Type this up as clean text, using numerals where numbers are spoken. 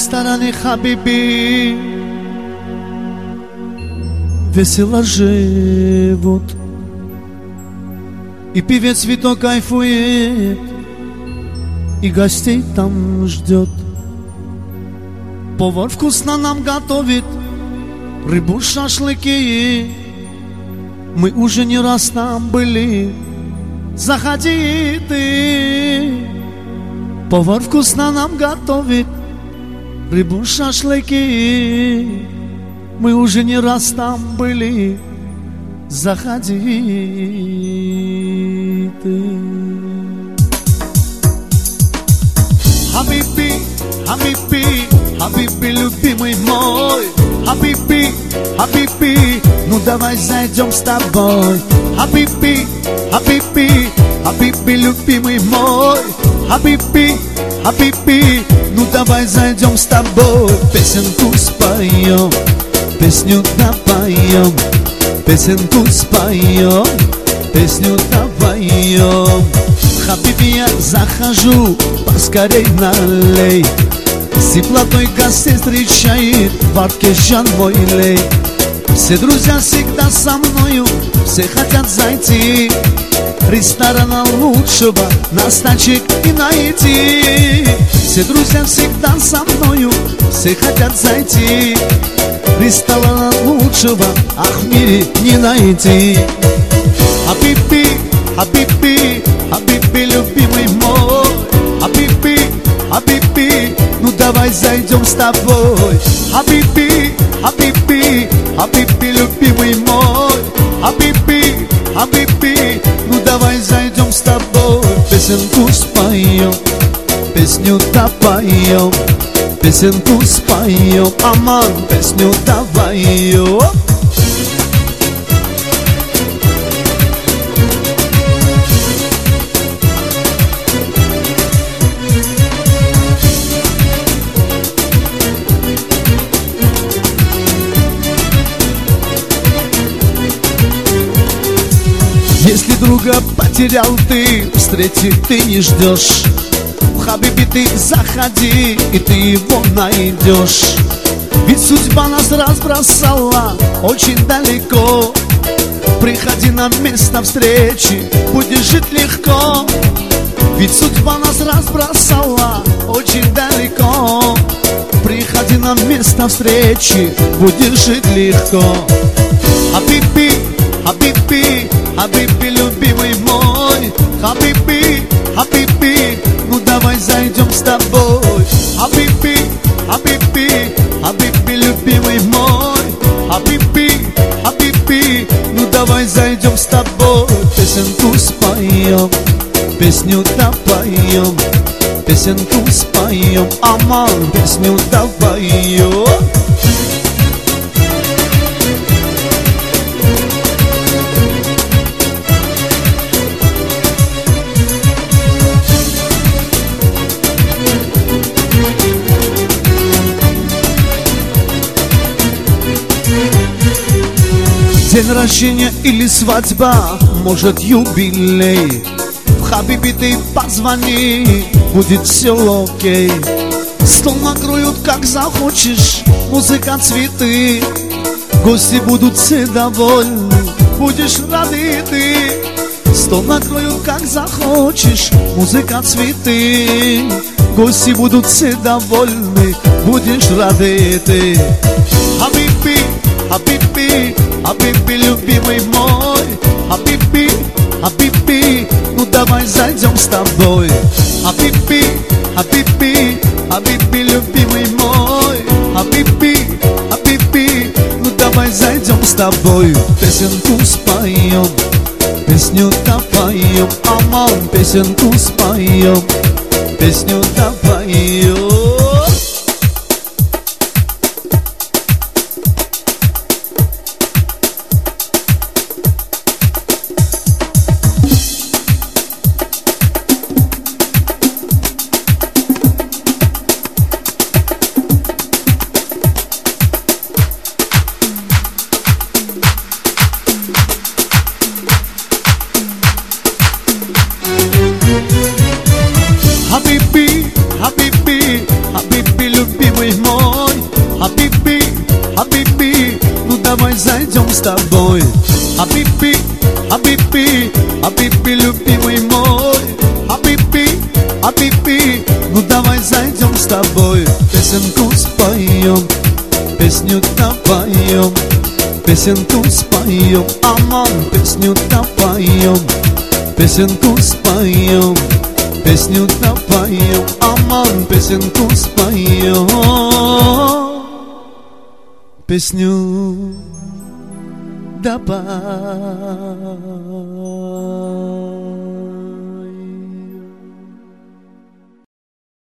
ресторане Хабиби весело живут, и певец Вито кайфует, и гостей там ждет. Повар вкусно нам готовит рыбу, шашлыки. Мы уже не раз там были, заходи ты. Повар вкусно нам готовит рыбу, шашлыки. Мы уже не раз там были, заходи ты. Хабиби, Хабиби, Хабиби, любимый мой. Хабиби, Хабиби, ну давай зайдем с тобой. Хабиби, Хабиби, Хабиби, любимый мой. Хабиби, Хабиби, ну давай зайдем с тобой. Песенку споем, песню допоем, песенку споем, песню допоем. Хабиби, я захожу, поскорей налей. С теплотой гостей встречает варке Жан мой лей. Все друзья всегда со мною, все хотят зайти. Ресторана лучшего нас тачек и найти. Все друзья всегда со мною, все хотят зайти. Ресторана лучшего, ах, в мире не найти. Хабиби, Хабиби, Хабиби, любимый мой. Хабиби, Хабиби, ну давай зайдем с тобой. Хабиби, Хабиби, Хабиби, любимый мой. Хабиби, Хабиби, ну давай зайдем с тобой. Песенку споем, песню допоем, песенку споем, аман, песню допоем. Если друга потерял ты, встретить ты не ждешь. В Хабиби ты заходи, и ты его найдешь. Ведь судьба нас разбросала очень далеко. Приходи на место встречи, будешь жить легко. Ведь судьба нас разбросала очень далеко. Приходи на место встречи, будешь жить легко. Хабиби, Хабиби, Хабиби, любимый мой. Хабиби, Хабиби, ну давай зайдем с тобой. Хабиби, Хабиби, Хабиби, любимый мой. Хабиби, Хабиби, ну давай зайдем с тобой. Песенку споем, песню допоем, песенку споем, аман, песню допоем. День рождения или свадьба, может юбилей. В Хабиби ты позвони, будет все окей. Стол накроют как захочешь, музыка, цветы. Гости будут все довольны, будешь рады ты. Стол накроют как захочешь, музыка, цветы. Гости будут все довольны, будешь рады ты. Хабиби, Хабиби, Хабиби, любимый мой. Хабиби, Хабиби, ну давай зайдем с тобой. Хабиби, Хабиби, Хабиби, любимый мой. Хабиби, Хабиби, ну давай зайдем с тобой. Песенку споем, песню допоем, аман, песенку споем, песню допоем. Хабиби, Хабиби, с тобой. Хабиби, Хабиби, Хабиби, любимый мой. Хабиби, Хабиби, ну давай зайдем с тобой. Песенку споем, песню допоем. Песенку споем, аман, песню допоем. Песенку споем, песню допоем, аман, песенку споем. Песню допоем.